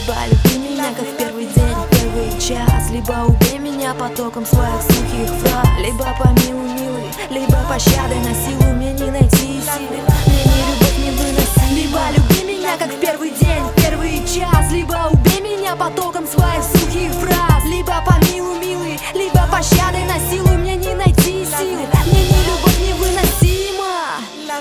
Либо люби меня, как в первый день, в первый час, либо убей меня потоком своих сухих фраз. Либо помилуй, милый, либо пощадой на силу мне не найти силы, мне не любовь не выносить. Либо люби меня, как в первый день, в первый час, либо убей меня потоком своих сухих фраз. Либо помилуй, милый, либо пощадой на силу мне не найти силы, мне не любовь невыносима.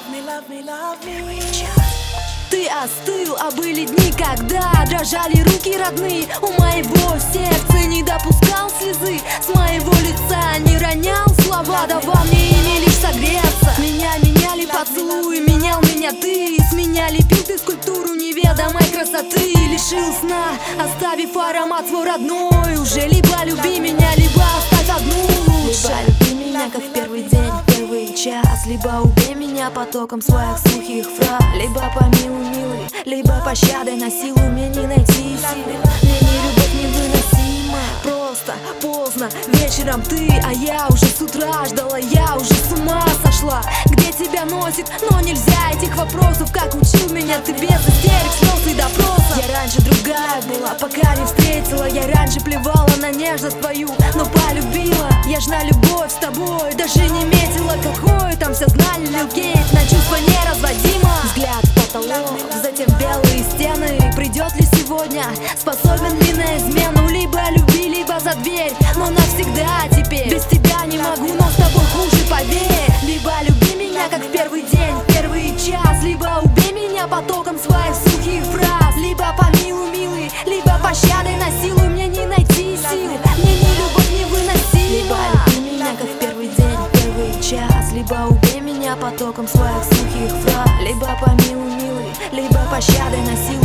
Ты остыл, а были дни, когда дрожали руки родные. У моего сердца не допускал слезы, с моего лица не ронял слова, давал мне ими лишь согреться. Меня меняли поцелуи, менял меня ты, с меня лепил ты скульптуру неведомой красоты. Лишил сна, оставив аромат свой родной. Уже либо люби меня, либо оставь одну. Либо люби меня, как в первый день, в первый час, либо убей меня потоком своих сухих фраз. Либо помилуй, милый, либо пощадой на силу мне не найти силы, мне не любовь невыносима. Просто поздно вечером ты, а я уже с утра ждала, я уже с ума сошла. Где тебя носит, но нельзя этих вопросов, как учил меня ты без истерик, слез и допросов. Я раньше другая была, пока не встретила. Я раньше плевала на нежность твою, но полюбила. Я ж на любовь с тобой даже не метила, какой там все знали, Лил Кейт, на чувства неразводимо. Взгляд в потолок, затем белые стены. Придет ли сегодня, способен ли на измену? Либо люби, либо за дверь, но навсегда теперь. Без тебя не могу, но с тобой хуже, поверь. Либо люби меня, как в первый день, в первый час, либо убей меня потоком своих сухих фраз. Либо помилуй, милый, либо пощадой на силу мне не найти силы, мне не любовь невыносима. Либо люби меня, как в первый день, в первый час, либо убей меня потоком своих сухих фраз. Либо помилуй, милый, либо пощадой на силу